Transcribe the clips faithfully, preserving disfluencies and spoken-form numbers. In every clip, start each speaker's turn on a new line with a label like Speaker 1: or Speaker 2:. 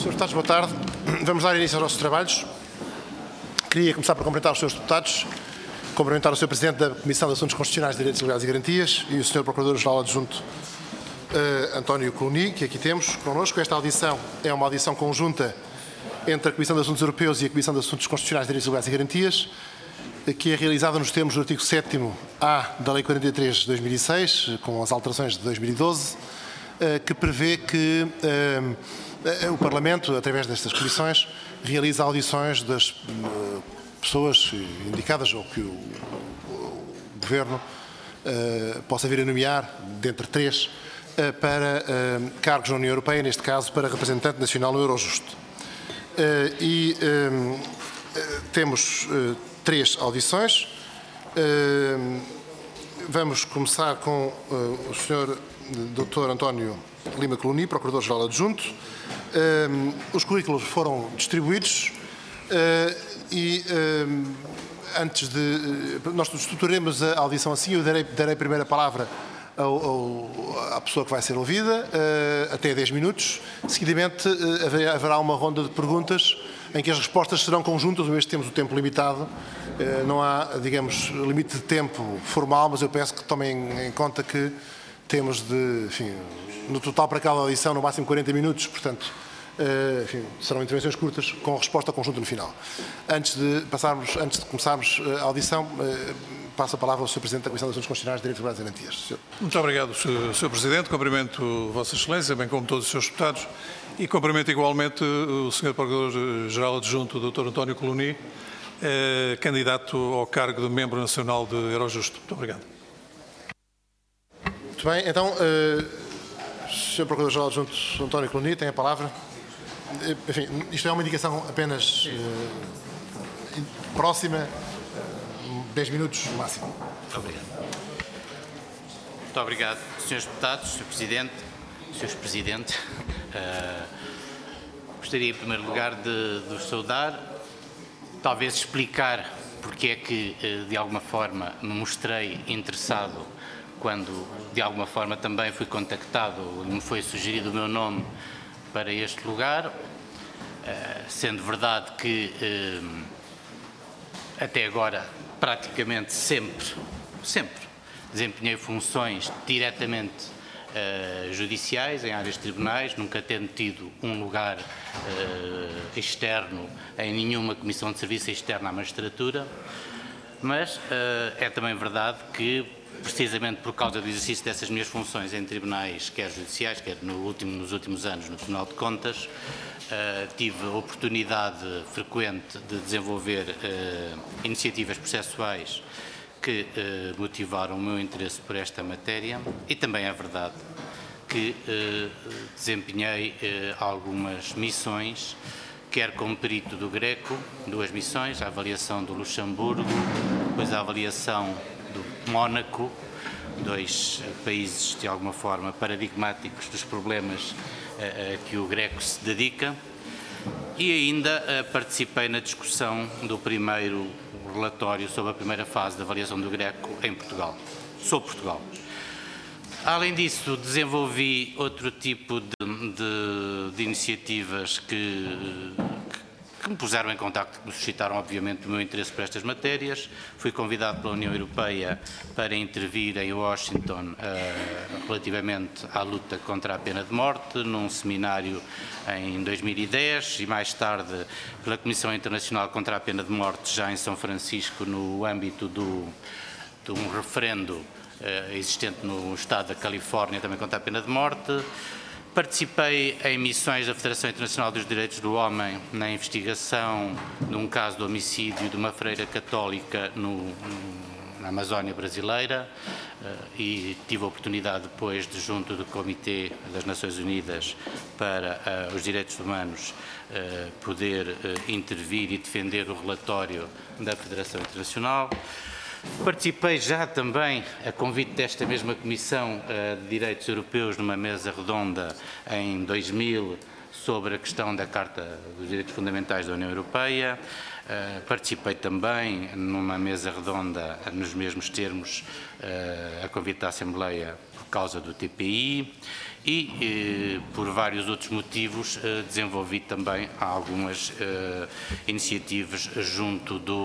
Speaker 1: senhores Deputados, boa tarde. Vamos dar início aos nossos trabalhos. Queria começar por cumprimentar os senhores Deputados, cumprimentar o senhor Presidente da Comissão de Assuntos Constitucionais, Direitos Legais e Garantias e o senhor Procurador-Geral Adjunto uh, António Coloni, que aqui temos connosco. Esta audição é uma audição conjunta entre a Comissão de Assuntos Europeus e a Comissão de Assuntos Constitucionais, Direitos Legais e Garantias, que é realizada nos termos do artigo sétimo A da Lei quarenta e três de dois mil e seis, com as alterações de dois mil e doze, que prevê que o Parlamento, através destas comissões, realiza audições das pessoas indicadas ou que o Governo possa vir a nomear, dentre três, para cargos na União Europeia, neste caso para representante nacional no Eurojust. E temos três audições. Vamos começar com o senhor doutor António Lima Coloni, Procurador-Geral Adjunto. Os currículos foram distribuídos e antes de... Nós estruturaremos a audição assim, eu darei, darei a primeira palavra ao, ao, à pessoa que vai ser ouvida, até dez minutos. Seguidamente haverá uma ronda de perguntas em que as respostas serão conjuntas, uma vez que temos o tempo limitado. Não há, digamos, limite de tempo formal, mas eu peço que tomem em conta que temos de, enfim, no total para cada audição, no máximo quarenta minutos, portanto, enfim, serão intervenções curtas com resposta conjunta no final. Antes de, passarmos, antes de começarmos a audição, passo a palavra ao senhor Presidente da Comissão de Assuntos Constitucionais, Direitos Legais e Garantias. Senhor.
Speaker 2: Muito obrigado, senhor Presidente. Cumprimento Vossa Excelência, bem como todos os senhores deputados, e cumprimento igualmente o senhor Procurador-Geral Adjunto, doutor António Coloni, eh, candidato ao cargo de Membro Nacional de Eurojust. Muito obrigado.
Speaker 1: Muito bem, então, uh, senhor Procurador-Geral Adjunto António Coloni, tem a palavra. Enfim, isto é uma indicação apenas uh, próxima, uh, dez minutos no máximo.
Speaker 3: Muito obrigado. Muito obrigado, senhores Deputados, senhor Presidente, senhores Presidente. Uh, gostaria, em primeiro lugar, de, de vos saudar, talvez explicar porque é que, uh, de alguma forma, me mostrei interessado quando, de alguma forma, também fui contactado, me foi sugerido o meu nome para este lugar, sendo verdade que, até agora, praticamente sempre, sempre, desempenhei funções diretamente judiciais, em áreas de tribunais, nunca tendo tido um lugar externo em nenhuma comissão de serviço externa à magistratura, mas é também verdade que, precisamente por causa do exercício dessas minhas funções em tribunais, quer judiciais, quer no último, nos últimos anos no Tribunal de Contas, uh, tive a oportunidade frequente de desenvolver uh, iniciativas processuais que uh, motivaram o meu interesse por esta matéria, e também é verdade que uh, desempenhei uh, algumas missões, quer como perito do Greco, duas missões, a avaliação do Luxemburgo, depois a avaliação do Mónaco, dois países de alguma forma paradigmáticos dos problemas a, a que o Greco se dedica, e ainda a, participei na discussão do primeiro relatório sobre a primeira fase da avaliação do Greco em Portugal, sobre Portugal. Além disso, desenvolvi outro tipo de, de, de iniciativas que, que me puseram em contacto, que me suscitaram, obviamente, o meu interesse por estas matérias. Fui convidado pela União Europeia para intervir em Washington uh, relativamente à luta contra a pena de morte, num seminário em dois mil e dez, e mais tarde pela Comissão Internacional contra a Pena de Morte, já em São Francisco, no âmbito do, de um referendo uh, existente no estado da Califórnia, também contra a pena de morte. Participei em missões da Federação Internacional dos Direitos do Homem na investigação de um caso de homicídio de uma freira católica no, na Amazónia brasileira, e tive a oportunidade depois, de junto do Comitê das Nações Unidas para uh, os Direitos Humanos, uh, poder uh, intervir e defender o relatório da Federação Internacional. Participei já também, a convite desta mesma Comissão de Direitos Europeus, numa mesa redonda em dois mil sobre a questão da Carta dos Direitos Fundamentais da União Europeia. Participei também numa mesa redonda nos mesmos termos, a convite da Assembleia, por causa do T P I e, eh, por vários outros motivos, eh, desenvolvi também algumas eh, iniciativas junto do,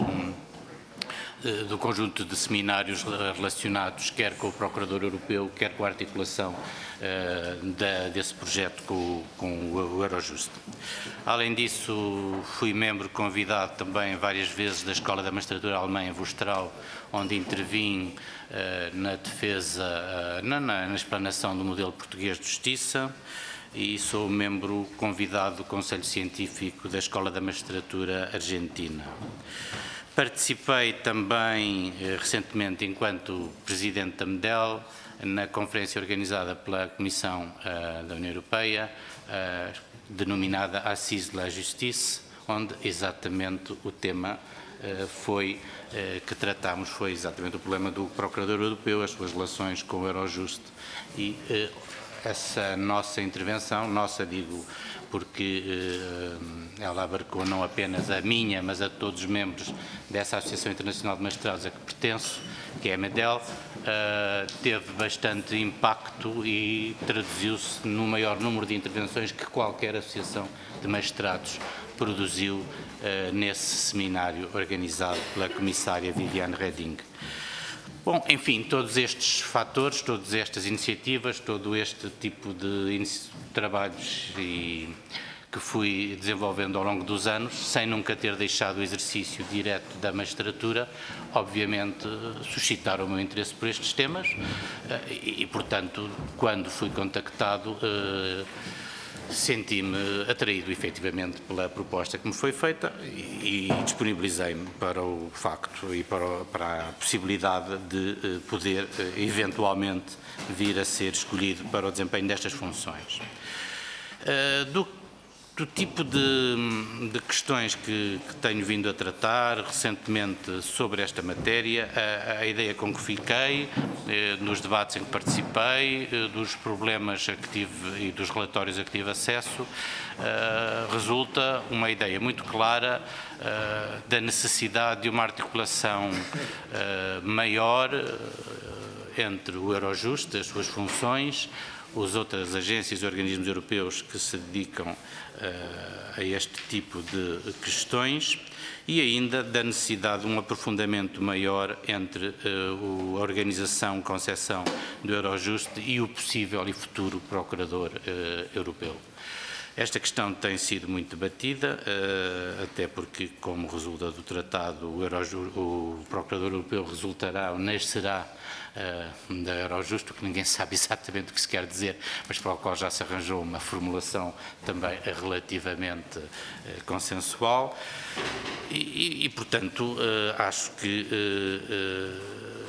Speaker 3: eh, do conjunto de seminários relacionados quer com o Procurador Europeu, quer com a articulação eh, da, desse projeto com, com o Eurojust. Além disso, fui membro convidado também várias vezes da Escola da Magistratura Alemã em Wüsterau, onde intervim uh, na defesa, uh, na, na, na explanação do modelo português de justiça, e sou membro convidado do Conselho Científico da Escola da Magistratura Argentina. Participei também uh, recentemente, enquanto Presidente da MEDEL, na conferência organizada pela Comissão uh, da União Europeia, uh, denominada Assise de la Justice, onde exatamente o tema uh, foi, uh, que tratámos, foi exatamente o problema do Procurador Europeu, as suas relações com o Eurojust, e uh, essa nossa intervenção, nossa digo, porque uh, ela abarcou não apenas a minha, mas a todos os membros dessa Associação Internacional de Magistrados a que pertenço, que é a MEDEL, uh, teve bastante impacto e traduziu-se no maior número de intervenções que qualquer associação de magistrados produziu uh, nesse seminário organizado pela comissária Viviane Reding. Bom, enfim, todos estes fatores, todas estas iniciativas, todo este tipo de trabalhos e que fui desenvolvendo ao longo dos anos, sem nunca ter deixado o exercício direto da magistratura, obviamente suscitaram o meu interesse por estes temas e, e portanto, quando fui contactado, senti-me atraído efetivamente pela proposta que me foi feita e, e disponibilizei-me para o facto e para, o, para a possibilidade de poder eventualmente vir a ser escolhido para o desempenho destas funções. Do Do tipo de, de questões que, que tenho vindo a tratar recentemente sobre esta matéria, a, a ideia com que fiquei, eh, nos debates em que participei, eh, dos problemas a que tive e dos relatórios a que tive acesso, eh, resulta uma ideia muito clara eh, da necessidade de uma articulação eh, maior eh, entre o Eurojust, as suas funções, as outras agências e organismos europeus que se dedicam uh, a este tipo de questões e ainda da necessidade de um aprofundamento maior entre uh, a organização, concepção do Eurojust e o possível e futuro Procurador uh, Europeu. Esta questão tem sido muito debatida, uh, até porque, como resulta do tratado, o, Eurojust, o Procurador Europeu resultará ou nascerá uh, da Eurojust, que ninguém sabe exatamente o que se quer dizer, mas para o qual já se arranjou uma formulação também relativamente uh, consensual. E, e, e portanto, uh, acho que uh, uh,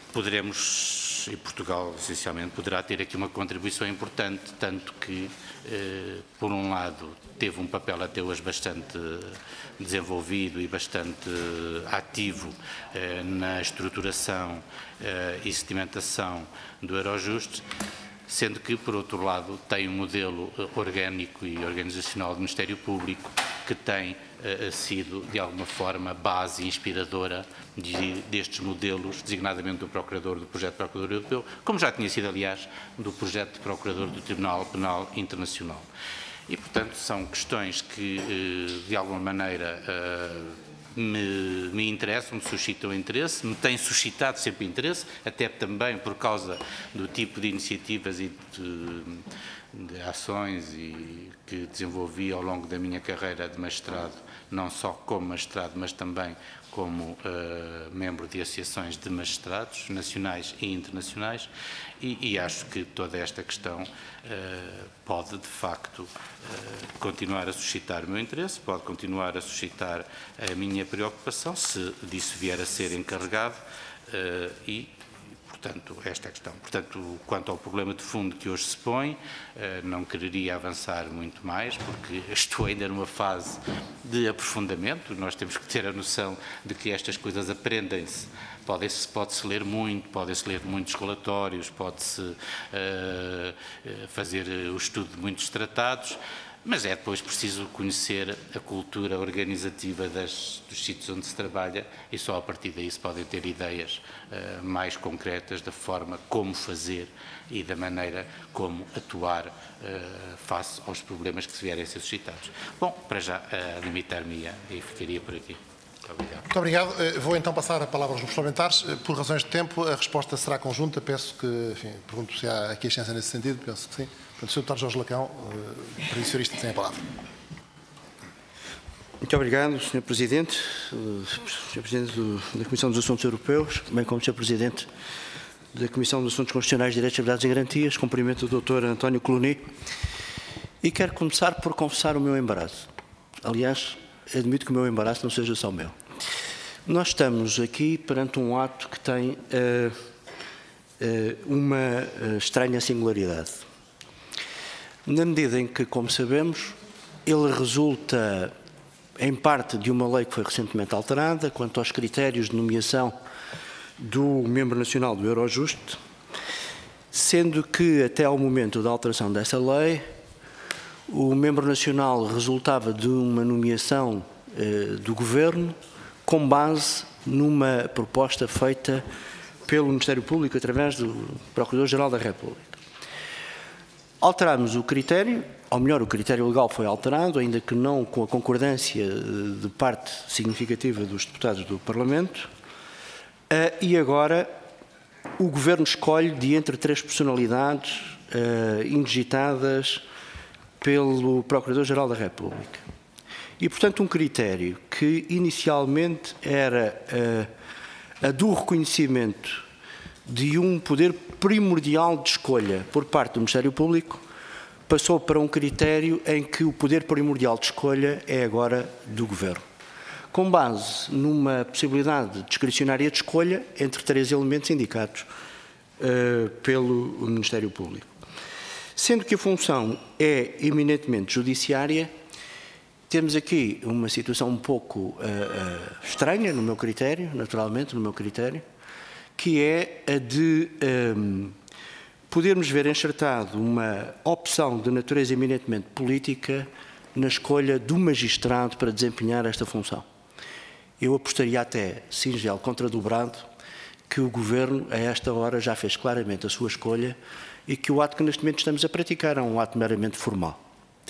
Speaker 3: poderemos, e Portugal, essencialmente, poderá ter aqui uma contribuição importante, tanto que, eh, por um lado, teve um papel até hoje bastante desenvolvido e bastante ativo eh, na estruturação eh, e sedimentação do Eurojust, sendo que, por outro lado, tem um modelo orgânico e organizacional do Ministério Público que tem uh, sido, de alguma forma, base inspiradora de, destes modelos, designadamente do Procurador do Projeto de Procurador Europeu, como já tinha sido, aliás, do Projeto de Procurador do Tribunal Penal Internacional. E, portanto, são questões que, uh, de alguma maneira, uh, Me, me interessam, me suscitam interesse, me têm suscitado sempre interesse, até também por causa do tipo de iniciativas e de, de ações e que desenvolvi ao longo da minha carreira de magistrado, não só como magistrado, mas também como uh, membro de associações de magistrados nacionais e internacionais, e, e acho que toda esta questão uh, pode, de facto, uh, continuar a suscitar o meu interesse, pode continuar a suscitar a minha preocupação, se disso vier a ser encarregado, uh, e, portanto, esta é a questão. Portanto, quanto ao problema de fundo que hoje se põe, não quereria avançar muito mais, porque estou ainda numa fase de aprofundamento. Nós temos que ter a noção de que estas coisas aprendem-se. Pode-se pode-se ler muito, podem-se ler muitos relatórios, pode-se uh, fazer o estudo de muitos tratados, Mas é depois preciso conhecer a cultura organizativa das, dos sítios onde se trabalha e só a partir daí se podem ter ideias uh, mais concretas da forma como fazer e da maneira como atuar uh, face aos problemas que se vierem a ser suscitados. Bom, para já uh, limitar-me e ficaria por aqui. Muito obrigado.
Speaker 1: Muito obrigado. Vou então passar a palavra aos grupos parlamentares. Por razões de tempo, a resposta será conjunta. Peço que, enfim, pergunto se há aqui a nesse sentido. Penso que sim. Portanto, senhor Deputado Jorge Lacão, Presidente, tem a palavra.
Speaker 4: Muito obrigado, senhor Presidente, senhor Presidente do, da Comissão dos Assuntos Europeus, bem como senhor Presidente da Comissão dos Assuntos Constitucionais, Direitos, Liberdades e Garantias. Cumprimento o doutor António Coloni e quero começar por confessar o meu embaraço. Aliás, admito que o meu embaraço não seja só meu. Nós estamos aqui perante um ato que tem uh, uh, uma uh, estranha singularidade. Na medida em que, como sabemos, ele resulta, em parte, de uma lei que foi recentemente alterada quanto aos critérios de nomeação do membro nacional do Eurojust, sendo que, até ao momento da alteração dessa lei, o membro nacional resultava de uma nomeação eh, do Governo com base numa proposta feita pelo Ministério Público através do Procurador-Geral da República. Alteramos o critério, ou melhor, o critério legal foi alterado, ainda que não com a concordância de parte significativa dos deputados do Parlamento, e agora o Governo escolhe de entre três personalidades indigitadas pelo Procurador-Geral da República. E, portanto, um critério que inicialmente era a do reconhecimento de um poder primordial de escolha por parte do Ministério Público, passou para um critério em que o poder primordial de escolha é agora do Governo, com base numa possibilidade discricionária de escolha entre três elementos indicados uh, pelo Ministério Público. Sendo que a função é eminentemente judiciária, temos aqui uma situação um pouco uh, uh, estranha, no meu critério, naturalmente, no meu critério, que é a de um, podermos ver enxertado uma opção de natureza eminentemente política na escolha do magistrado para desempenhar esta função. Eu apostaria até, singelo, contradobrado, que o Governo, a esta hora, já fez claramente a sua escolha e que o ato que neste momento estamos a praticar é um ato meramente formal.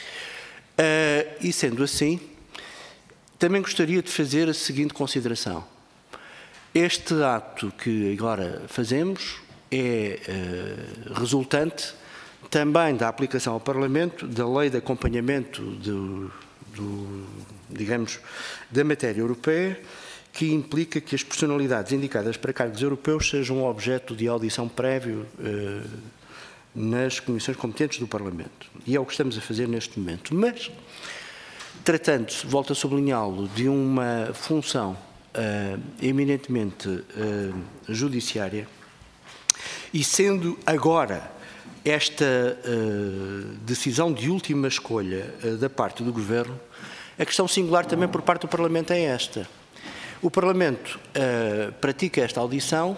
Speaker 4: Uh, e sendo assim, também gostaria de fazer a seguinte consideração. Este ato que agora fazemos é uh, resultante também da aplicação ao Parlamento da lei de acompanhamento do, do, digamos, da matéria europeia, que implica que as personalidades indicadas para cargos europeus sejam objeto de audição prévio uh, nas comissões competentes do Parlamento. E é o que estamos a fazer neste momento. Mas, tratando-se, volto a sublinhá-lo, de uma função Uh, eminentemente uh, judiciária, e sendo agora esta uh, decisão de última escolha uh, da parte do Governo, a questão singular também por parte do Parlamento é esta. O Parlamento uh, pratica esta audição,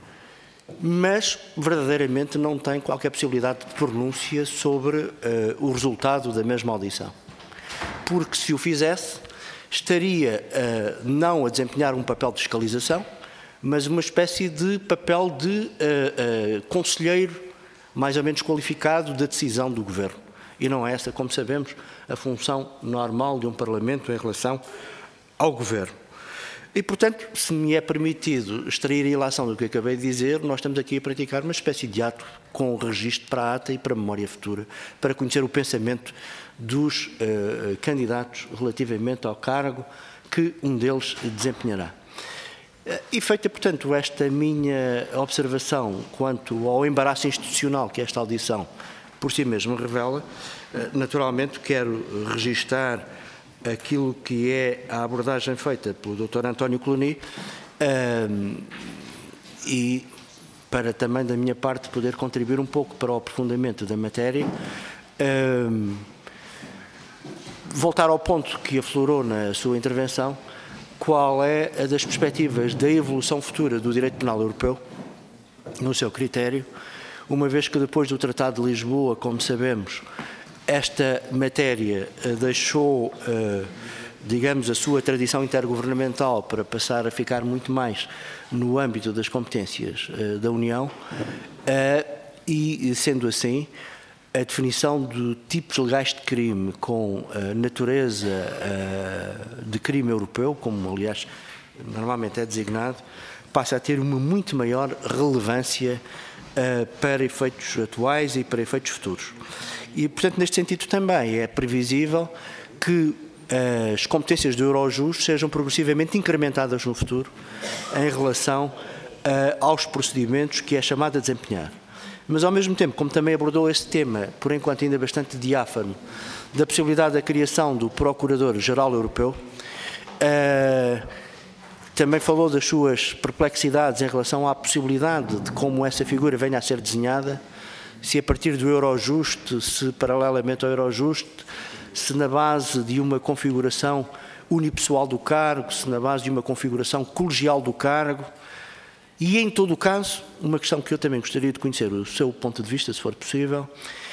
Speaker 4: mas verdadeiramente não tem qualquer possibilidade de pronúncia sobre uh, o resultado da mesma audição. Porque se o fizesse, estaria uh, não a desempenhar um papel de fiscalização, mas uma espécie de papel de uh, uh, conselheiro mais ou menos qualificado da decisão do Governo. E não é essa, como sabemos, a função normal de um Parlamento em relação ao Governo. E, portanto, se me é permitido extrair a ilação do que acabei de dizer, nós estamos aqui a praticar uma espécie de ato com registro para a ata e para a memória futura, para conhecer o pensamento dos uh, candidatos relativamente ao cargo que um deles desempenhará. Uh, e feita, portanto, esta minha observação quanto ao embaraço institucional que esta audição por si mesma revela, uh, naturalmente quero registar aquilo que é a abordagem feita pelo doutor António Coloni uh, e para também da minha parte poder contribuir um pouco para o aprofundamento da matéria. Uh, voltar ao ponto que aflorou na sua intervenção, qual é a das perspectivas da evolução futura do direito penal europeu, no seu critério, uma vez que depois do Tratado de Lisboa, como sabemos, esta matéria deixou, digamos, a sua tradição intergovernamental para passar a ficar muito mais no âmbito das competências da União e, sendo assim, a definição de tipos legais de crime com a natureza de crime europeu, como aliás normalmente é designado, passa a ter uma muito maior relevância para efeitos atuais e para efeitos futuros. E, portanto, neste sentido também é previsível que as competências do Eurojust sejam progressivamente incrementadas no futuro em relação aos procedimentos que é chamado a desempenhar. Mas, ao mesmo tempo, como também abordou este tema, por enquanto ainda bastante diáfano, da possibilidade da criação do Procurador-Geral Europeu, uh, também falou das suas perplexidades em relação à possibilidade de como essa figura venha a ser desenhada, se a partir do Eurojust, se paralelamente ao Eurojust, se na base de uma configuração unipessoal do cargo, se na base de uma configuração colegial do cargo. E, em todo o caso, uma questão que eu também gostaria de conhecer o seu ponto de vista, se for possível,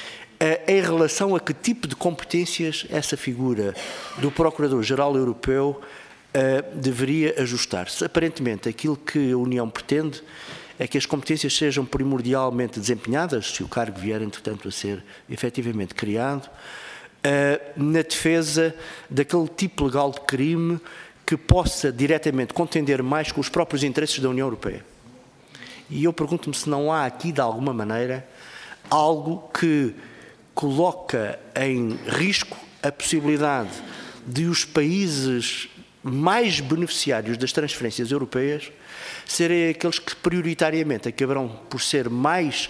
Speaker 4: é em relação a que tipo de competências essa figura do Procurador-Geral Europeu uh, deveria ajustar-se. Aparentemente, aquilo que a União pretende é que as competências sejam primordialmente desempenhadas, se o cargo vier, entretanto, a ser efetivamente criado, uh, na defesa daquele tipo legal de crime que possa diretamente contender mais com os próprios interesses da União Europeia. E eu pergunto-me se não há aqui, de alguma maneira, algo que coloca em risco a possibilidade de os países mais beneficiários das transferências europeias serem aqueles que prioritariamente acabarão por ser mais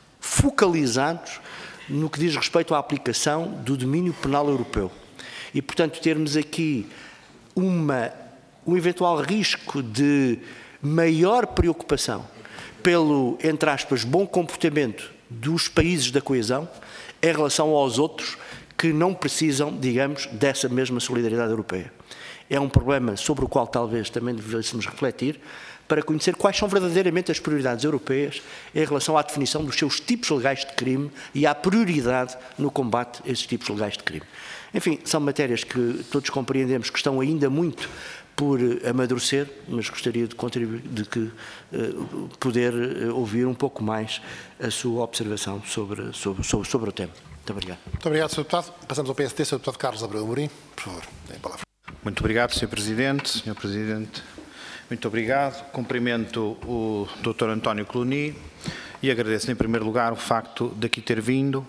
Speaker 4: focalizados no que diz respeito à aplicação do domínio penal europeu. E, portanto, termos aqui uma, um eventual risco de maior preocupação pelo, entre aspas, bom comportamento dos países da coesão em relação aos outros que não precisam, digamos, dessa mesma solidariedade europeia. É um problema sobre o qual talvez também devêssemos refletir para conhecer quais são verdadeiramente as prioridades europeias em relação à definição dos seus tipos legais de crime e à prioridade no combate a esses tipos legais de crime. Enfim, são matérias que todos compreendemos que estão ainda muito por amadurecer, mas gostaria de, contribuir, de que, uh, poder uh, ouvir um pouco mais a sua observação sobre, sobre, sobre, sobre o tema. Muito obrigado.
Speaker 1: Muito obrigado, senhor Deputado. Passamos ao P S D, senhor Deputado Carlos Abreu Amorim. Por favor, tem a palavra.
Speaker 5: Muito obrigado, senhor Presidente. senhor Presidente, muito obrigado. Cumprimento o doutor António Coloni e agradeço, em primeiro lugar, o facto de aqui ter vindo.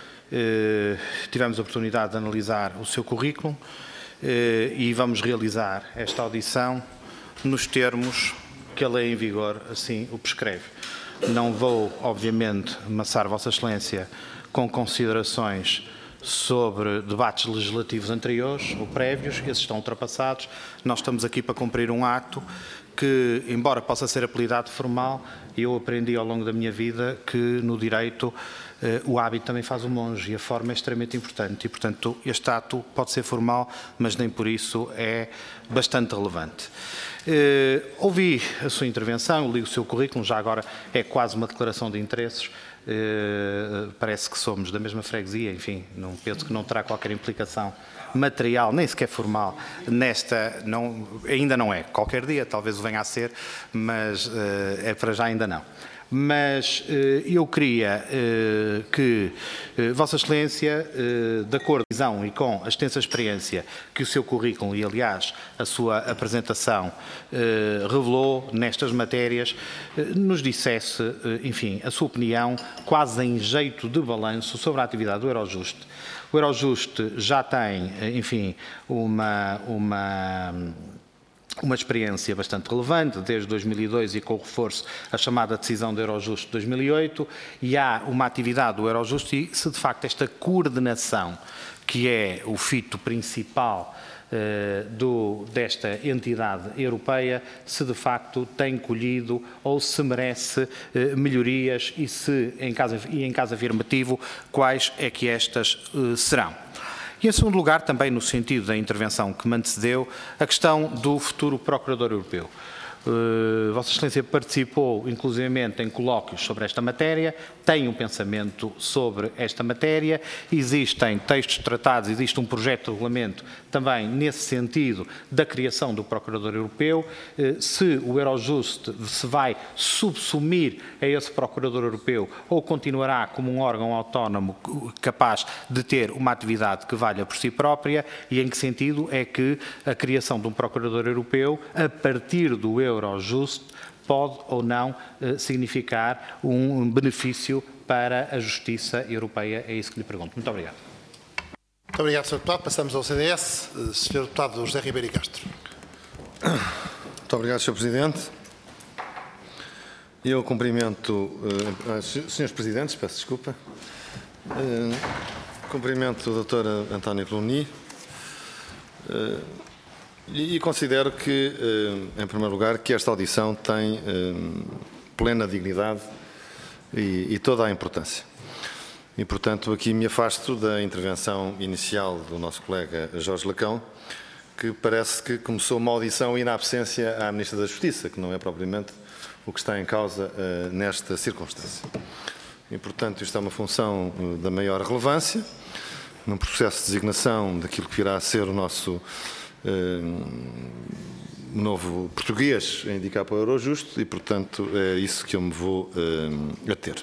Speaker 5: Eh, tivemos a oportunidade de analisar o seu currículo eh, e vamos realizar esta audição nos termos que a lei em vigor assim o prescreve. Não vou, obviamente, amassar Vossa Excelência com considerações sobre debates legislativos anteriores ou prévios, esses estão ultrapassados. Nós estamos aqui para cumprir um ato que, embora possa ser apelidado formal, eu aprendi ao longo da minha vida que no direito eh, o hábito também faz o monge e a forma é extremamente importante e, portanto, este ato pode ser formal, mas nem por isso é bastante relevante. Eh, ouvi a sua intervenção, li o seu currículo, já agora é quase uma declaração de interesses. Uh, parece que somos da mesma freguesia, enfim, não penso que não terá qualquer implicação material, nem sequer formal, nesta, não, ainda não é, qualquer dia talvez o venha a ser, mas uh, é para já ainda não. Mas uh, eu queria uh, que uh, Vossa Excelência, uh, de acordo com a visão e com a extensa experiência que o seu currículo e, aliás, a sua apresentação uh, revelou nestas matérias, uh, nos dissesse, uh, enfim, a sua opinião, quase em jeito de balanço sobre a atividade do Eurojust. O Eurojust já tem, enfim, uma... uma uma experiência bastante relevante, desde dois mil e dois e com o reforço a chamada decisão do Eurojust de dois mil e oito, e há uma atividade do Eurojust e se de facto esta coordenação, que é o fito principal uh, do, desta entidade europeia, se de facto tem colhido ou se merece uh, melhorias e se, em caso, e em caso afirmativo, quais é que estas uh, serão. E, em segundo lugar, também no sentido da intervenção que me antecedeu, a questão do futuro Procurador Europeu. Uh, Vossa Excelência participou, inclusivamente, em colóquios sobre esta matéria, tem um pensamento sobre esta matéria, existem textos tratados, existe um projeto de regulamento também nesse sentido da criação do Procurador Europeu. Uh, se o Eurojust se vai subsumir a esse Procurador Europeu ou continuará como um órgão autónomo capaz de ter uma atividade que valha por si própria, e em que sentido é que a criação de um Procurador Europeu, a partir do Eurojust, pode ou não eh, significar um benefício para a justiça europeia? É isso que lhe pergunto. Muito obrigado.
Speaker 1: Muito obrigado, senhor Deputado. Passamos ao C D S. senhor Deputado José Ribeiro e Castro.
Speaker 6: Muito obrigado, senhor Presidente. Eu cumprimento, uh, senhores Presidentes, peço desculpa, uh, cumprimento o doutor António Cluny uh, e, e considero que, uh, em primeiro lugar, que esta audição tem uh, plena dignidade e, e toda a importância. E, portanto, aqui me afasto da intervenção inicial do nosso colega Jorge Lacão, que parece que começou uma audição in absência à Ministra da Justiça, que não é propriamente o que está em causa uh, nesta circunstância. E, portanto, isto é uma função uh, da maior relevância, num processo de designação daquilo que virá a ser o nosso uh, novo português a indicar para o Eurojust, e, portanto, é isso que eu me vou uh, ater.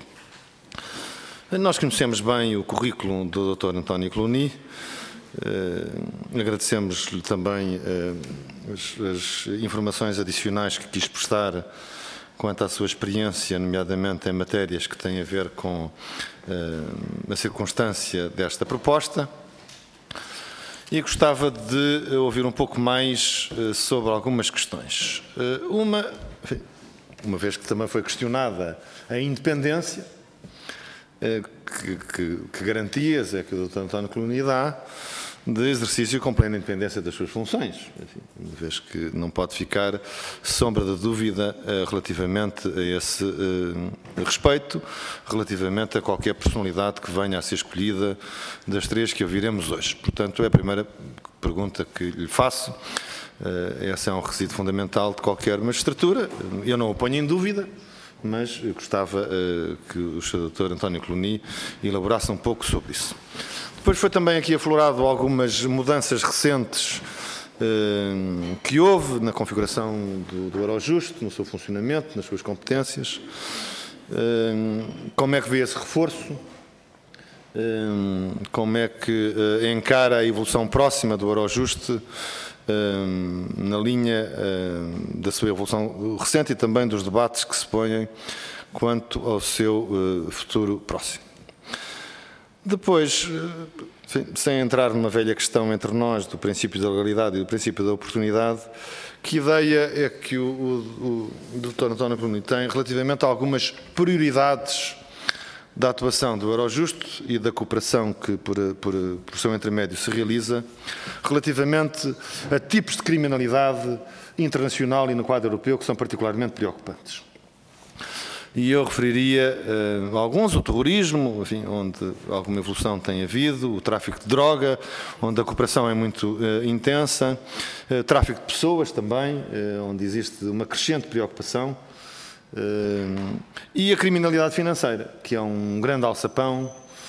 Speaker 6: Nós conhecemos bem o currículo do doutor António Cluny. Uh, agradecemos-lhe também uh, as, as informações adicionais que quis prestar quanto à sua experiência, nomeadamente em matérias que têm a ver com uh, a circunstância desta proposta. E gostava de ouvir um pouco mais uh, sobre algumas questões. Uh, uma, enfim, uma vez que também foi questionada a independência, uh, que, que, que garantias é que o doutor António Cluny dá de exercício com plena independência das suas funções, enfim, uma vez que não pode ficar sombra de dúvida uh, relativamente a esse uh, respeito, relativamente a qualquer personalidade que venha a ser escolhida das três que ouviremos hoje. Portanto, é a primeira pergunta que lhe faço. Uh, esse é um requisito fundamental de qualquer magistratura. Eu não o ponho em dúvida, mas eu gostava uh, que o senhor doutor António Cluny elaborasse um pouco sobre isso. Depois foi também aqui aflorado algumas mudanças recentes eh, que houve na configuração do, do Eurojust, no seu funcionamento, nas suas competências. Eh, como é que vê esse reforço? Eh, como é que eh, encara a evolução próxima do Eurojust eh, na linha eh, da sua evolução recente e também dos debates que se põem quanto ao seu eh, futuro próximo? Depois, enfim, sem entrar numa velha questão entre nós do princípio da legalidade e do princípio da oportunidade, que ideia é que o, o, o doutor António Cluny tem relativamente a algumas prioridades da atuação do Eurojust e da cooperação que por, por, por seu intermédio se realiza, relativamente a tipos de criminalidade internacional e no quadro europeu que são particularmente preocupantes. E eu referiria uh, alguns, o terrorismo, enfim, onde alguma evolução tem havido, o tráfico de droga, onde a cooperação é muito uh, intensa, uh, tráfico de pessoas também, uh, onde existe uma crescente preocupação, uh, e a criminalidade financeira, que é um grande alçapão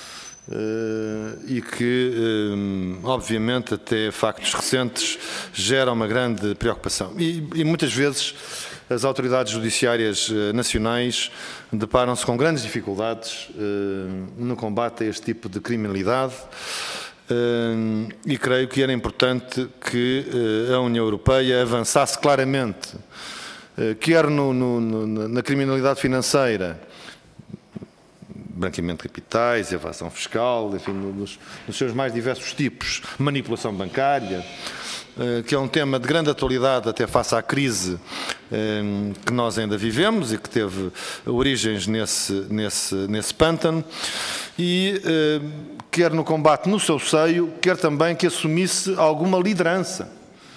Speaker 6: uh, e que, uh, obviamente, até factos recentes, gera uma grande preocupação. E, e muitas vezes as autoridades judiciárias nacionais deparam-se com grandes dificuldades eh, no combate a este tipo de criminalidade eh, e creio que era importante que eh, a União Europeia avançasse claramente, eh, quer no, no, no, na criminalidade financeira, branqueamento de capitais, evasão fiscal, enfim, nos, nos seus mais diversos tipos, manipulação bancária, que é um tema de grande atualidade até face à crise que nós ainda vivemos e que teve origens nesse, nesse, nesse pântano, e quer no combate no seu seio, quer também que assumisse alguma liderança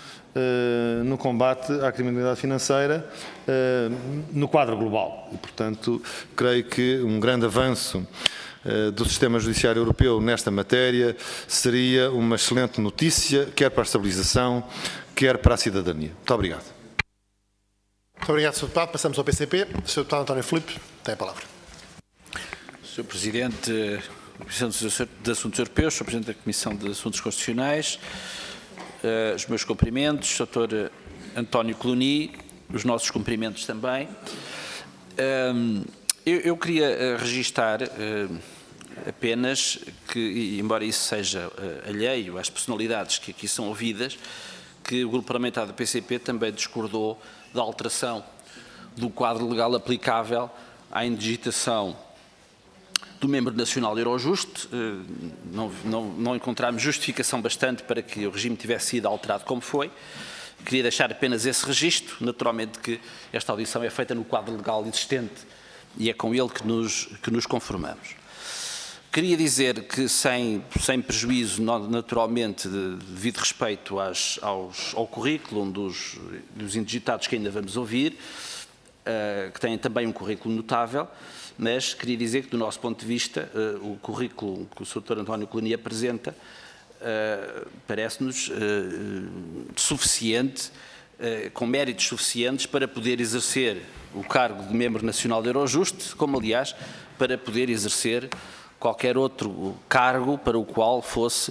Speaker 6: no combate à criminalidade financeira no quadro global. E, portanto, creio que um grande avanço do sistema judiciário europeu nesta matéria seria uma excelente notícia, quer para a estabilização, quer para a cidadania. Muito obrigado.
Speaker 1: Muito obrigado, senhor Deputado. Passamos ao P C P. senhor Deputado António Filipe, tem a palavra.
Speaker 7: senhor Presidente da Comissão de Assuntos Europeus, senhor Presidente da Comissão de Assuntos Constitucionais, uh, os meus cumprimentos, doutor António Cluny, os nossos cumprimentos também. Um, eu, eu queria uh, registar uh, apenas que, embora isso seja uh, alheio às personalidades que aqui são ouvidas, que o Grupo Parlamentar do P C P também discordou da alteração do quadro legal aplicável à indigitação do membro nacional do Eurojust. Não, não, não encontramos justificação bastante para que o regime tivesse sido alterado como foi. Queria deixar apenas esse registro, naturalmente que esta audição é feita no quadro legal existente e é com ele que nos, que nos conformamos. Queria dizer que, sem, sem prejuízo, naturalmente, de devido respeito às, aos, ao currículo dos, dos indigitados que ainda vamos ouvir, uh, que têm também um currículo notável, mas queria dizer que, do nosso ponto de vista, uh, o currículo que o senhor doutor António Cluny apresenta uh, parece-nos uh, suficiente, uh, com méritos suficientes para poder exercer o cargo de membro nacional da Eurojust, como, aliás, para poder exercer qualquer outro cargo para o qual fosse uh,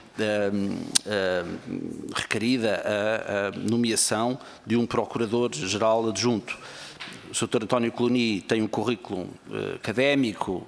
Speaker 7: uh, requerida a, a nomeação de um Procurador-Geral Adjunto. O senhor doutor António Cluny tem um currículo uh, académico,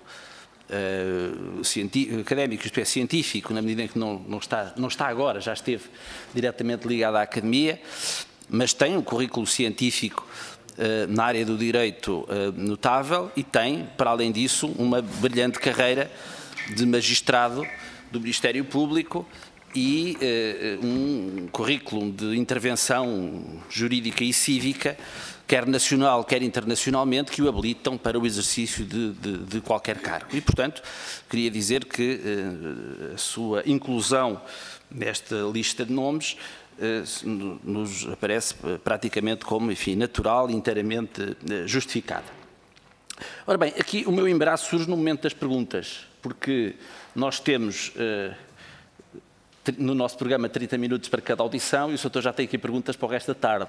Speaker 7: uh, académico, isto é, científico, na medida em que não, não, está, não está agora, já esteve diretamente ligado à academia, mas tem um currículo científico uh, na área do direito uh, notável e tem, para além disso, uma brilhante carreira de magistrado do Ministério Público e uh, um currículo de intervenção jurídica e cívica, quer nacional, quer internacionalmente, que o habilitam para o exercício de, de, de qualquer cargo. E, portanto, queria dizer que uh, a sua inclusão nesta lista de nomes uh, nos aparece praticamente como, enfim, natural e inteiramente uh, justificada. Ora bem, aqui o meu embaraço surge no momento das perguntas, porque nós temos uh, no nosso programa trinta minutos para cada audição e o senhor já tem aqui perguntas para o resto da tarde.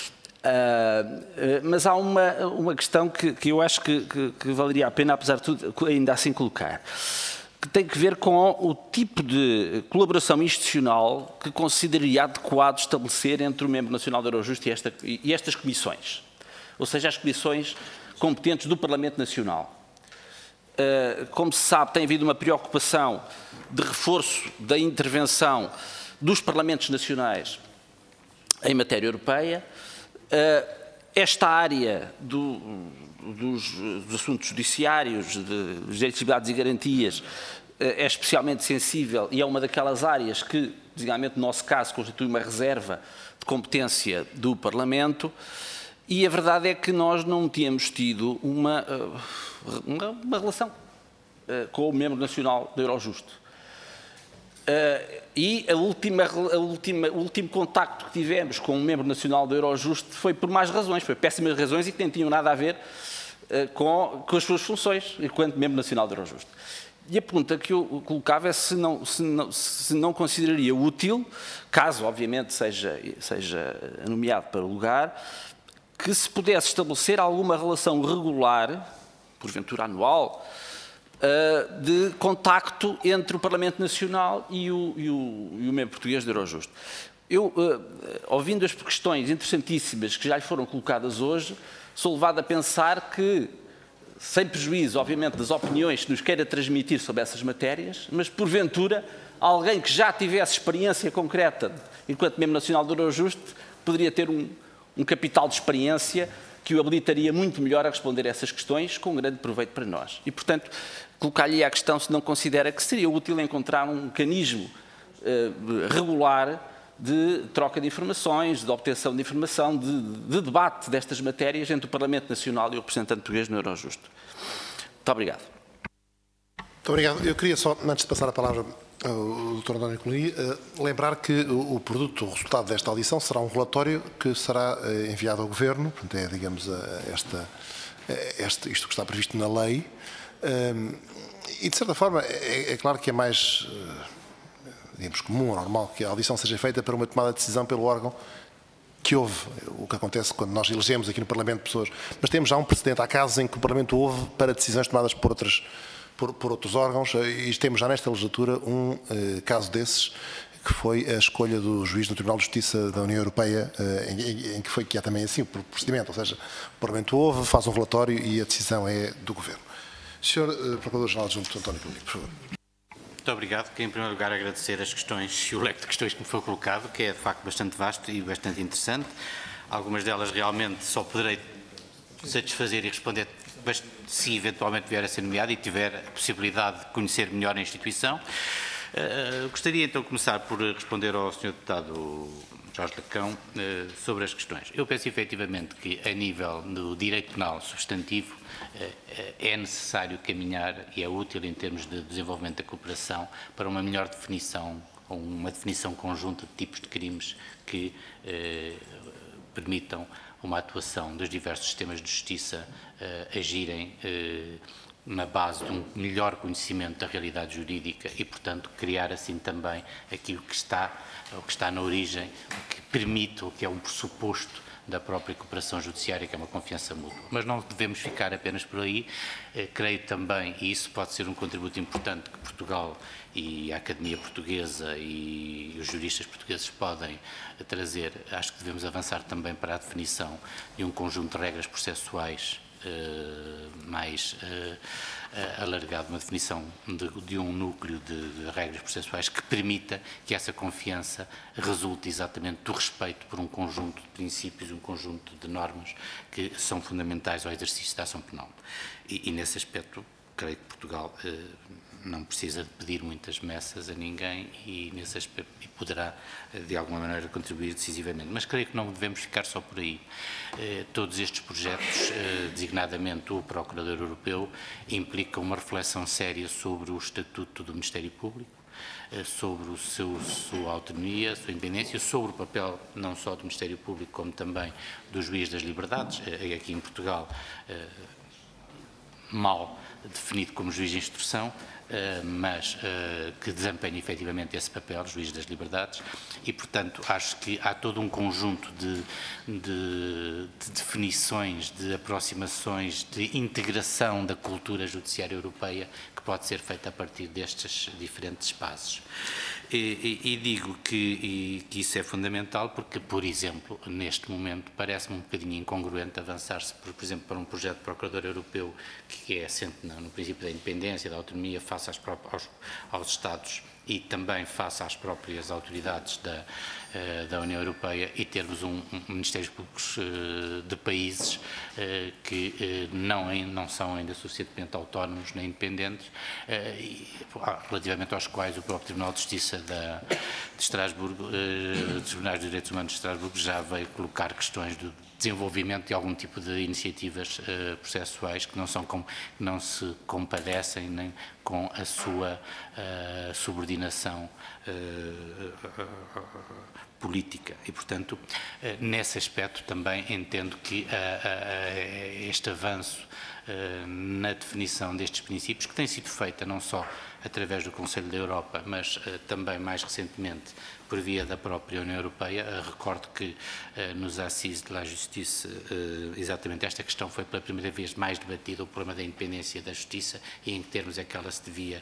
Speaker 7: Uh, uh, mas há uma, uma questão que, que eu acho que, que, que valeria a pena, apesar de tudo, ainda assim colocar, que tem que ver com o tipo de colaboração institucional que consideraria adequado estabelecer entre o membro nacional da Eurojust e, esta, e estas comissões, ou seja, as comissões competentes do Parlamento Nacional. Uh, como se sabe, tem havido uma preocupação de reforço da intervenção dos Parlamentos Nacionais em matéria europeia. Esta área do, dos, dos assuntos judiciários, de, dos direitos, liberdades e garantias, é especialmente sensível e é uma daquelas áreas que, designadamente no nosso caso, constitui uma reserva de competência do Parlamento, e a verdade é que nós não tínhamos tido uma, uma, uma relação com o membro nacional da Eurojust. Uh, e a última, a última, o último contacto que tivemos com um membro nacional da Eurojust foi por más razões, foi péssimas razões e que nem tinham nada a ver uh, com, com as suas funções enquanto membro nacional da Eurojust. E a pergunta que eu colocava é se não, se não, se não consideraria útil, caso obviamente seja, seja nomeado para o lugar, que se pudesse estabelecer alguma relação regular, porventura anual, de contacto entre o Parlamento Nacional e o, e o, e o membro português da Eurojust. Eu, uh, ouvindo as questões interessantíssimas que já lhe foram colocadas hoje, sou levado a pensar que, sem prejuízo, obviamente, das opiniões que nos queira transmitir sobre essas matérias, mas, porventura, alguém que já tivesse experiência concreta enquanto membro nacional da Eurojust poderia ter um, um capital de experiência que o habilitaria muito melhor a responder a essas questões com grande proveito para nós. E, portanto, colocar-lhe a questão se não considera que seria útil encontrar um mecanismo eh, regular de troca de informações, de obtenção de informação, de, de debate destas matérias entre o Parlamento Nacional e o representante português no Eurojust. Muito obrigado.
Speaker 1: Muito obrigado. Eu queria só, antes de passar a palavra ao doutor António Cluny, lembrar que o produto, o resultado desta audição será um relatório que será enviado ao Governo, portanto é, digamos, esta, este, isto que está previsto na lei, e de certa forma é, é claro que é mais, digamos, comum ou normal que a audição seja feita para uma tomada de decisão pelo órgão que que houve, o que acontece quando nós elegemos aqui no Parlamento pessoas, mas temos já um precedente. Há casos em que o Parlamento houve para decisões tomadas por, outras, por, por outros órgãos, e temos já nesta legislatura um uh, caso desses, que foi a escolha do juiz no Tribunal de Justiça da União Europeia, uh, em, em, em que foi que há também assim o procedimento, ou seja, o Parlamento ouve, faz um relatório e a decisão é do Governo. senhor uh, Procurador-Geral Adjunto António Cluny, por favor.
Speaker 3: Muito obrigado. Queria, em primeiro lugar, agradecer as questões e o leque de questões que me foi colocado, que é, de facto, bastante vasto e bastante interessante. Algumas delas, realmente, só poderei satisfazer e responder se eventualmente vier a ser nomeado e tiver a possibilidade de conhecer melhor a instituição. Uh, gostaria, então, de começar por responder ao senhor Deputado Jorge Lacão uh, sobre as questões. Eu penso, efetivamente, que, a nível do direito penal substantivo, é necessário caminhar e é útil em termos de desenvolvimento da cooperação para uma melhor definição, ou uma definição conjunta de tipos de crimes que eh, permitam uma atuação dos diversos sistemas de justiça eh, agirem eh, na base de um melhor conhecimento da realidade jurídica e, portanto, criar assim também aquilo que está, o que está na origem, o que permite, o que é um pressuposto da própria cooperação judiciária, que é uma confiança mútua. Mas não devemos ficar apenas por aí. Eh, creio também, e isso pode ser um contributo importante que Portugal e a Academia Portuguesa e os juristas portugueses podem trazer, acho que devemos avançar também para a definição de um conjunto de regras processuais eh, mais eh, alargado, uma definição de, de um núcleo de, de regras processuais que permita que essa confiança resulte exatamente do respeito por um conjunto de princípios, um conjunto de normas que são fundamentais ao exercício da ação penal. E, e nesse aspecto, creio que Portugal eh, não precisa de pedir muitas messas a ninguém e nesse aspecto e poderá, de alguma maneira, contribuir decisivamente. Mas creio que não devemos ficar só por aí. Eh, todos estes projetos, eh, designadamente o Procurador Europeu, implicam uma reflexão séria sobre o estatuto do Ministério Público, eh, sobre o seu, sua autonomia, a sua independência, sobre o papel não só do Ministério Público, como também do Juiz das Liberdades, eh, aqui em Portugal, eh, mal definido como juiz de instrução, mas que desempenha efetivamente esse papel, juiz das liberdades, e, portanto, acho que há todo um conjunto de, de, de definições, de aproximações, de integração da cultura judiciária europeia que pode ser feita a partir destes diferentes espaços. E, e, e digo que, e, que isso é fundamental porque, por exemplo, neste momento parece-me um bocadinho incongruente avançar-se, por, por exemplo, para um projeto de Procurador Europeu que é assente no, no princípio da independência, da autonomia face às, aos, aos Estados e também face às próprias autoridades da, uh, da União Europeia e termos um, um Ministérios Públicos uh, de países uh, que uh, não, não são ainda suficientemente autónomos nem independentes, uh, e, relativamente aos quais o próprio Tribunal de Justiça da, de Estrasburgo, uh, dos Tribunais de Direitos Humanos de Estrasburgo já veio colocar questões do desenvolvimento de algum tipo de iniciativas uh, processuais que não, são com, que não se compadecem nem com a sua uh, subordinação uh, uh, política. E, portanto, uh, nesse aspecto também entendo que uh, uh, este avanço uh, na definição destes princípios, que tem sido feita não só através do Conselho da Europa, mas uh, também mais recentemente por via da própria União Europeia. Uh, recordo que uh, nos Assis de la Justice uh, exatamente esta questão foi pela primeira vez mais debatida, o problema da independência da Justiça e em que termos é que ela se devia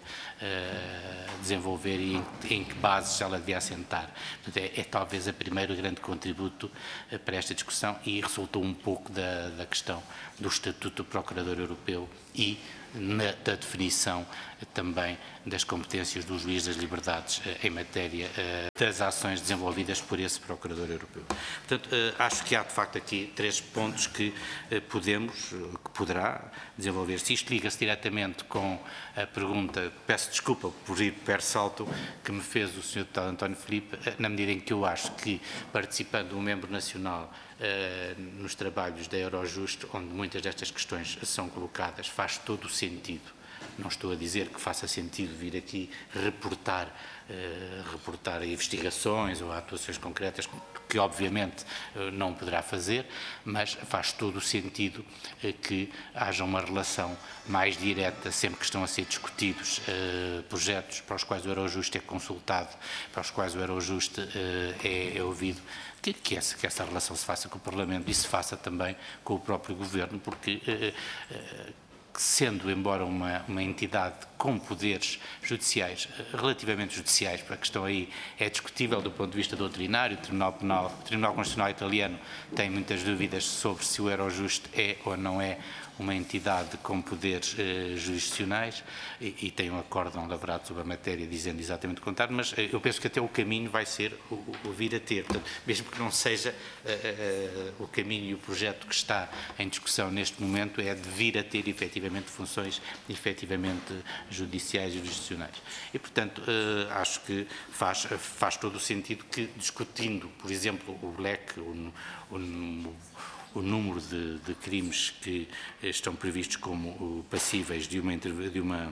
Speaker 3: uh, desenvolver e em, em que bases ela devia assentar. Portanto, é, é talvez o primeiro grande contributo uh, para esta discussão e resultou um pouco da, da questão do Estatuto do Procurador Europeu e Na, da definição eh, também das competências do Juiz das Liberdades eh, em matéria eh, das ações desenvolvidas por esse Procurador Europeu. Portanto, eh, acho que há de facto aqui três pontos que eh, podemos, eh, que poderá desenvolver-se. Isto liga-se diretamente com a pergunta, peço desculpa por ir per salto, que me fez o senhor Deputado António Filipe, eh, na medida em que eu acho que, participando um membro nacional Uh, nos trabalhos da Eurojust, onde muitas destas questões são colocadas, faz todo o sentido Não estou a dizer que faça sentido vir aqui reportar, eh, reportar investigações ou atuações concretas, que obviamente não poderá fazer, mas faz todo o sentido que haja uma relação mais direta sempre que estão a ser discutidos eh, projetos para os quais o Eurojust é consultado, para os quais o Eurojust eh, é, é ouvido, que, que, essa, que essa relação se faça com o Parlamento e se faça também com o próprio Governo, porque eh, eh, sendo, embora uma, uma entidade com poderes judiciais, relativamente judiciais, para a questão aí é discutível do ponto de vista doutrinário, o Tribunal Penal, o Tribunal Constitucional italiano tem muitas dúvidas sobre se o Eurojust é ou não é uma entidade com poderes eh, jurisdicionais e, e tem um acórdão lavrado sobre a matéria dizendo exatamente o contrário, mas eh, eu penso que até o caminho vai ser o, o vir a ter, portanto, mesmo que não seja eh, eh, o caminho e o projeto que está em discussão neste momento é de vir a ter efetivamente funções efetivamente judiciais e jurisdicionais. E, portanto, eh, acho que faz, faz todo o sentido que, discutindo, por exemplo, o leque, o, o, o número de, de crimes que estão previstos como passíveis de uma, de uma,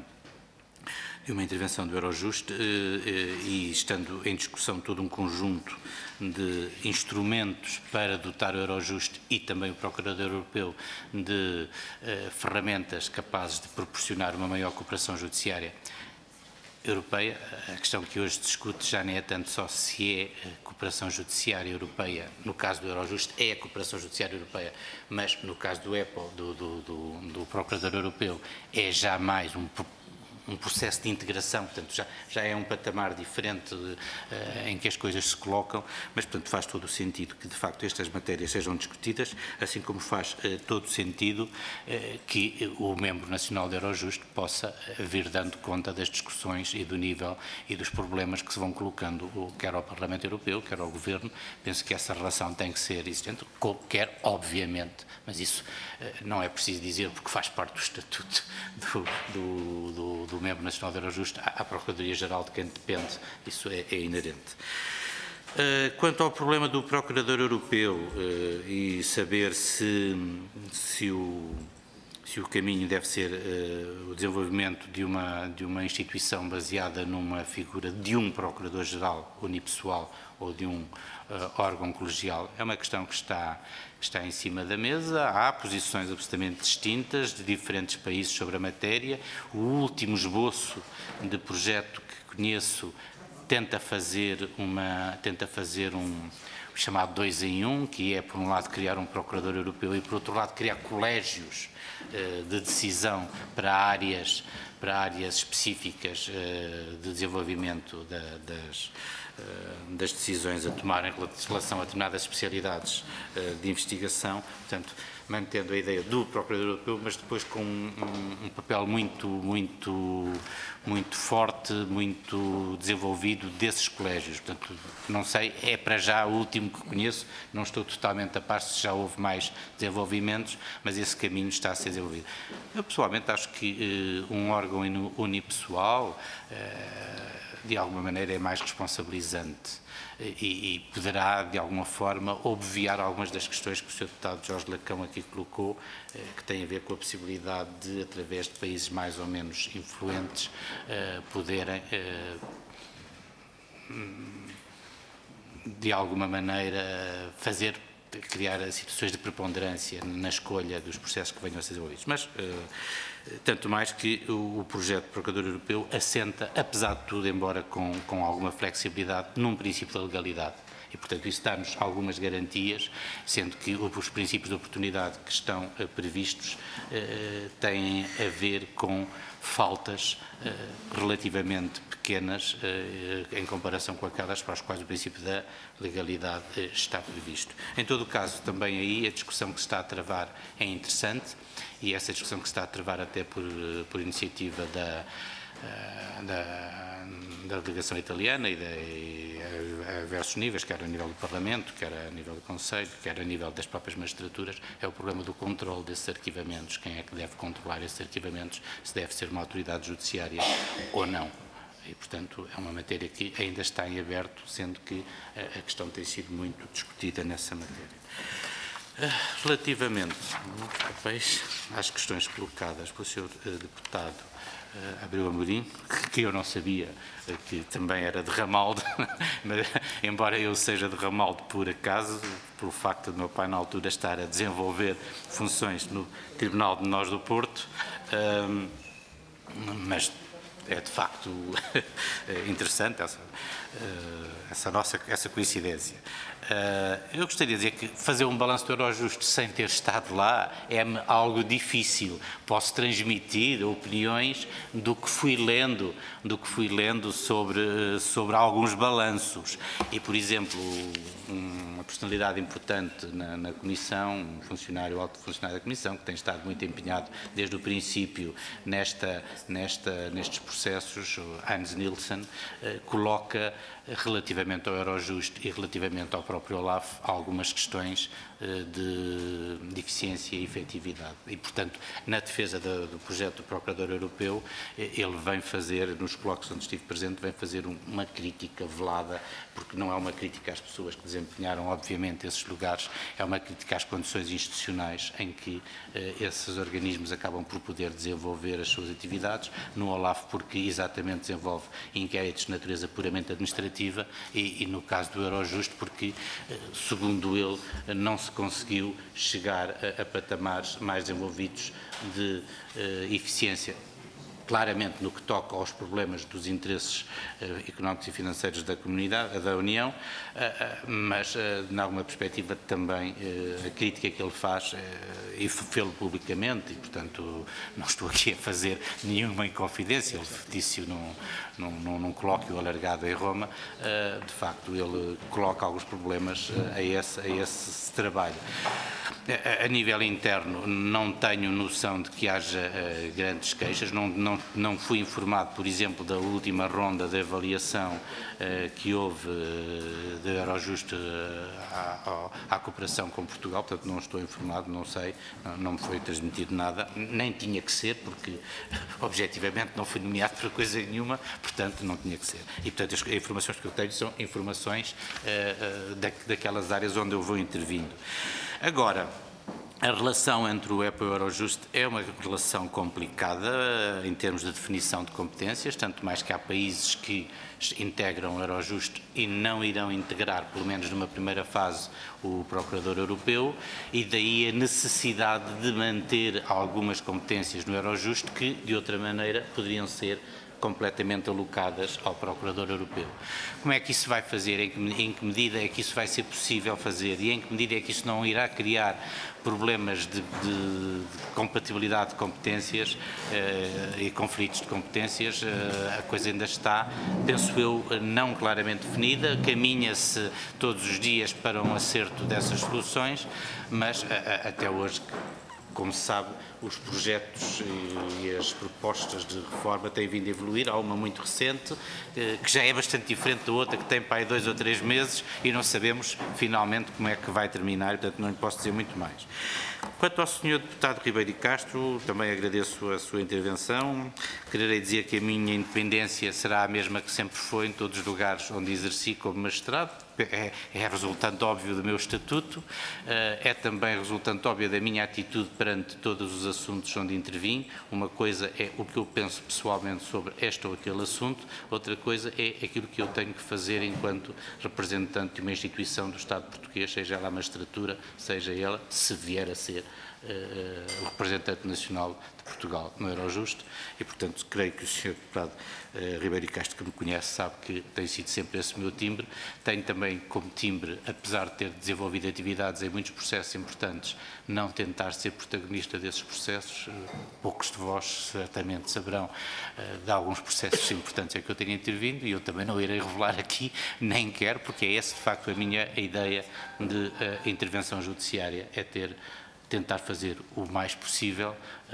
Speaker 3: de uma intervenção do Eurojust e estando em discussão todo um conjunto de instrumentos para dotar o Eurojust e também o Procurador Europeu de ferramentas capazes de proporcionar uma maior cooperação judiciária europeia. A questão que hoje discute já nem é tanto só se é a cooperação judiciária europeia, no caso do Eurojust é a cooperação judiciária europeia, mas no caso do E P O, do, do, do, do Procurador Europeu, é já mais um um processo de integração, portanto já, já é um patamar diferente uh, em que as coisas se colocam, mas portanto faz todo o sentido que de facto estas matérias sejam discutidas, assim como faz uh, todo o sentido uh, que o membro nacional do Eurojust possa vir dando conta das discussões e do nível e dos problemas que se vão colocando quer ao Parlamento Europeu, quer ao Governo. Penso que essa relação tem que ser existente, quer obviamente, mas isso uh, não é preciso dizer porque faz parte do estatuto do, do, do, do do membro nacional do Eurojust à Procuradoria-Geral de quem depende, isso é, é inerente. Uh, quanto ao problema do Procurador Europeu uh, e saber se, se, o, se o caminho deve ser uh, o desenvolvimento de uma, de uma instituição baseada numa figura de um Procurador-Geral unipessoal ou de um uh, órgão colegial, é uma questão que está, está em cima da mesa. Há posições absolutamente distintas de diferentes países sobre a matéria. O último esboço de projeto que conheço tenta fazer, uma, tenta fazer um chamado dois em um, que é, por um lado, criar um Procurador Europeu e, por outro lado, criar colégios uh, de decisão para áreas, para áreas específicas uh, de desenvolvimento da, das das decisões a tomar em relação a determinadas especialidades de investigação, portanto, mantendo a ideia do Procurador Europeu, mas depois com um, um papel muito, muito, muito forte, muito desenvolvido desses colégios. Portanto, não sei, é para já o último que conheço, não estou totalmente a par se já houve mais desenvolvimentos, mas esse caminho está a ser desenvolvido. Eu, pessoalmente, acho que uh, um órgão unipessoal uh, de alguma maneira é mais responsabilizante e, e poderá, de alguma forma, obviar algumas das questões que o senhor Deputado Jorge Lacão aqui colocou, eh, que têm a ver com a possibilidade de, através de países mais ou menos influentes, eh, poderem, eh, de alguma maneira, fazer, criar situações de preponderância na escolha dos processos que venham a ser desenvolvidos. Mas, tanto mais que o projeto de Procurador Europeu assenta, apesar de tudo, embora com, com alguma flexibilidade, num princípio da legalidade. E, portanto, isso dá-nos algumas garantias, sendo que os princípios de oportunidade que estão previstos eh, têm a ver com faltas eh, relativamente pequenas eh, em comparação com aquelas para as quais o princípio da legalidade eh, está previsto. Em todo o caso, também aí a discussão que se está a travar é interessante e essa discussão que se está a travar até por, por iniciativa da, da, da delegação italiana e, da, e a, a diversos níveis, quer a nível do Parlamento, quer a nível do Conselho, quer a nível das próprias magistraturas, é o problema do controle desses arquivamentos. Quem é que deve controlar esses arquivamentos? Se deve ser uma autoridade judiciária ou não. E, portanto, é uma matéria que ainda está em aberto, sendo que a questão tem sido muito discutida nessa matéria. Relativamente papéis, às questões colocadas pelo senhor Deputado uh, Abreu Amorim, que eu não sabia uh, que também era de Ramalde, mas, embora eu seja de Ramalde por acaso, pelo facto de meu pai na altura estar a desenvolver funções no Tribunal de Menores do Porto, uh, mas é de facto interessante essa, essa, nossa, essa coincidência. Eu gostaria de dizer que fazer um balanço do Eurojust sem ter estado lá é-me algo difícil. Posso transmitir opiniões do que fui lendo, do que fui lendo sobre, sobre alguns balanços. E, por exemplo, uma personalidade importante na, na Comissão, um funcionário, alto funcionário da Comissão, que tem estado muito empenhado desde o princípio nesta, nesta, nestes processos, Hans Nielsen, coloca relativamente ao Eurojust e relativamente ao próprio Olaf algumas questões de, de eficiência e efetividade. E, portanto, na defesa do, do projeto do Procurador Europeu, ele vem fazer, nos colóquios onde estive presente, vem fazer uma crítica velada, porque não é uma crítica às pessoas que desempenharam, obviamente, esses lugares, é uma crítica às condições institucionais em que eh, esses organismos acabam por poder desenvolver as suas atividades, no Olaf porque exatamente desenvolve inquéritos de natureza puramente administrativa e, e no caso do Eurojust porque, eh, segundo ele, não se conseguiu chegar a, a patamares mais desenvolvidos de eh, eficiência. Claramente no que toca aos problemas dos interesses uh, económicos e financeiros da comunidade, da União, uh, uh, mas, uh, em alguma perspectiva, também uh, a crítica que ele faz, uh, e fê-lo publicamente, e, portanto, não estou aqui a fazer nenhuma inconfidência, ele disse num, num, num, num colóquio alargado em Roma, uh, de facto, ele coloca alguns problemas uh, a, esse, a esse trabalho. A, a nível interno, não tenho noção de que haja uh, grandes queixas, não, não Não fui informado, por exemplo, da última ronda de avaliação eh, que houve eh, da Eurojust eh, à, à cooperação com Portugal, portanto não estou informado, não sei, não, não me foi transmitido nada, nem tinha que ser, porque objetivamente não fui nomeado para coisa nenhuma, portanto não tinha que ser. E portanto as informações que eu tenho são informações eh, da, daquelas áreas onde eu vou intervindo. Agora, a relação entre o E P A e o Eurojust é uma relação complicada em termos de definição de competências, tanto mais que há países que integram o Eurojust e não irão integrar, pelo menos numa primeira fase, o Procurador Europeu, e daí a necessidade de manter algumas competências no Eurojust que, de outra maneira, poderiam ser completamente alocadas ao Procurador Europeu. Como é que isso vai fazer? Em que, em que medida é que isso vai ser possível fazer? E em que medida é que isso não irá criar problemas de, de, de compatibilidade de competências eh, e conflitos de competências? Eh, a coisa ainda está, penso eu, não claramente definida, caminha-se todos os dias para um acerto dessas soluções, mas a, a, até hoje, como se sabe, os projetos e as propostas de reforma têm vindo a evoluir. Há uma muito recente, que já é bastante diferente da outra, que tem para aí dois ou três meses e não sabemos finalmente como é que vai terminar, portanto não lhe posso dizer muito mais. Quanto ao senhor Deputado Ribeiro Castro, também agradeço a sua intervenção. Quererei dizer que a minha independência será a mesma que sempre foi em todos os lugares onde exerci como magistrado. É, é resultante óbvio do meu estatuto, é também resultante óbvio da minha atitude perante todos os assuntos onde intervim. Uma coisa é o que eu penso pessoalmente sobre este ou aquele assunto, outra coisa é aquilo que eu tenho que fazer enquanto representante de uma instituição do Estado português, seja ela a magistratura, seja ela, se vier a ser, uh, o representante nacional de Portugal no Eurojust, e portanto creio que o senhor Deputado uh, Ribeiro Castro, que me conhece, sabe que tem sido sempre esse meu timbre. Tenho também como timbre, apesar de ter desenvolvido atividades em muitos processos importantes, não tentar ser protagonista desses processos. Poucos de vós certamente saberão uh, de alguns processos importantes em que eu tenho intervindo, e eu também não irei revelar aqui, nem quero, porque é essa de facto a minha ideia de uh, intervenção judiciária, é ter tentar fazer o mais possível,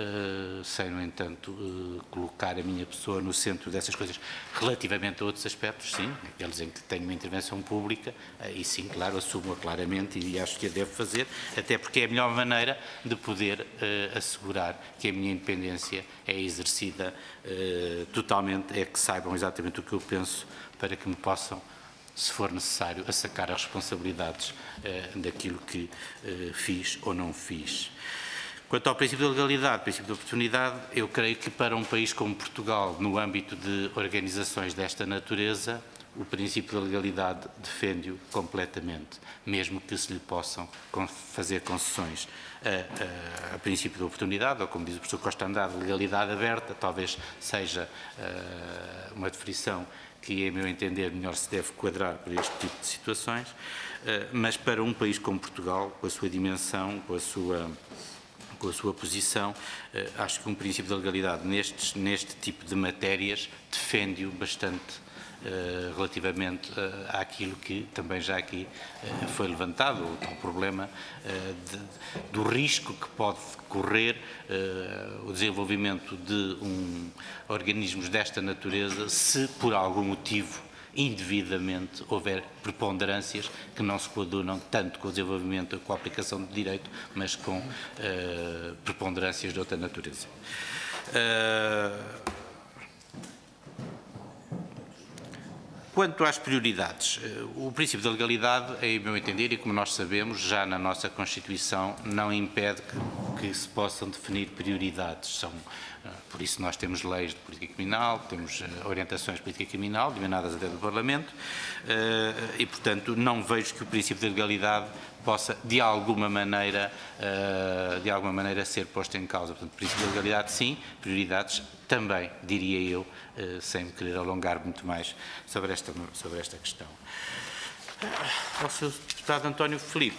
Speaker 3: uh, sem, no entanto, uh, colocar a minha pessoa no centro dessas coisas. Relativamente a outros aspectos, sim, aqueles em que tenho uma intervenção pública, uh, e sim, claro, assumo-a claramente e acho que a devo fazer, até porque é a melhor maneira de poder uh, assegurar que a minha independência é exercida uh, totalmente, é que saibam exatamente o que eu penso, para que me possam se for necessário, a sacar as responsabilidades eh, daquilo que eh, fiz ou não fiz. Quanto ao princípio da legalidade, princípio da oportunidade, eu creio que para um país como Portugal, no âmbito de organizações desta natureza, o princípio da legalidade defende-o completamente, mesmo que se lhe possam fazer concessões a, a, a princípio da oportunidade, ou como diz o professor Costa Andrade, legalidade aberta, talvez seja uh, uma definição que, a meu entender, melhor se deve quadrar para este tipo de situações, uh, mas para um país como Portugal, com a sua dimensão, com a sua, com a sua posição, uh, acho que um princípio da legalidade nestes, neste tipo de matérias defende-o bastante Uh, relativamente uh, àquilo que também já aqui uh, foi levantado, o tal problema uh, de, do risco que pode correr uh, o desenvolvimento de um, organismos desta natureza se por algum motivo indevidamente houver preponderâncias que não se coadunam tanto com o desenvolvimento, com a aplicação de direito, mas com uh, preponderâncias de outra natureza. Uh, Quanto às prioridades, o princípio da legalidade, a meu entender, e como nós sabemos, já na nossa Constituição, não impede que, que se possam definir prioridades. São, por isso nós temos leis de política criminal, temos orientações de política criminal, dimanadas até do Parlamento, e, portanto, não vejo que o princípio da legalidade possa, de alguma maneira, de alguma maneira ser posto em causa. Portanto, princípio da legalidade, sim, prioridades também, diria eu, sem me querer alongar muito mais sobre esta, sobre esta questão. Ao senhor deputado António Filipe,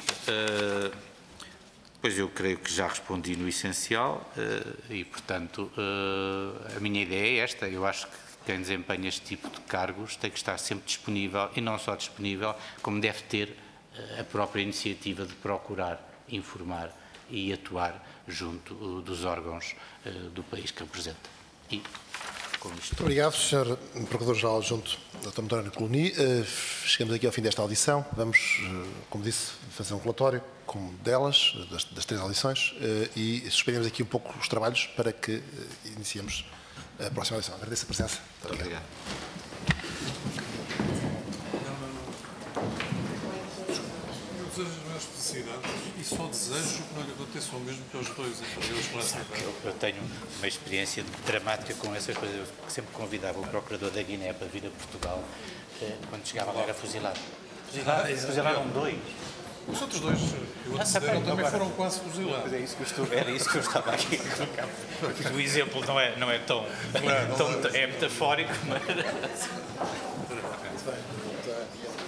Speaker 3: pois eu creio que já respondi no essencial e, portanto, a minha ideia é esta. Eu acho que quem desempenha este tipo de cargos tem que estar sempre disponível, e não só disponível, como deve ter a própria iniciativa de procurar informar e atuar junto dos órgãos do país que representa. E, com isto...
Speaker 1: Muito obrigado, senhor Procurador-Geral Adjunto, doutor António Coloni. Chegamos aqui ao fim desta audição. Vamos, como disse, fazer um relatório como delas, das, das três audições, e suspendemos aqui um pouco os trabalhos para que iniciemos a próxima audição. Agradeço a presença.
Speaker 3: Muito obrigado.
Speaker 2: Desejo as minhas felicidades e só desejo que não lhe aconteça o mesmo que aos dois anteriores que lá estiveram.
Speaker 3: Eu, eu tenho uma experiência dramática com essas coisas. Eu sempre convidava o procurador da Guiné para vir a Portugal, quando chegava lá era fuzilado. Fuzilado, ah, fuzilaram dois.
Speaker 2: Os outros dois que o antecederam ah, também foram quase fuzilados.
Speaker 3: É isso que eu estou, era isso que eu estava aqui a colocar. O exemplo não é, não é tão, não, tão, não é metafórico, mas...